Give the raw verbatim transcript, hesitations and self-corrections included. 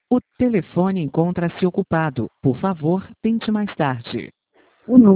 O telefone encontra-se ocupado. Por favor, tente mais tarde. O número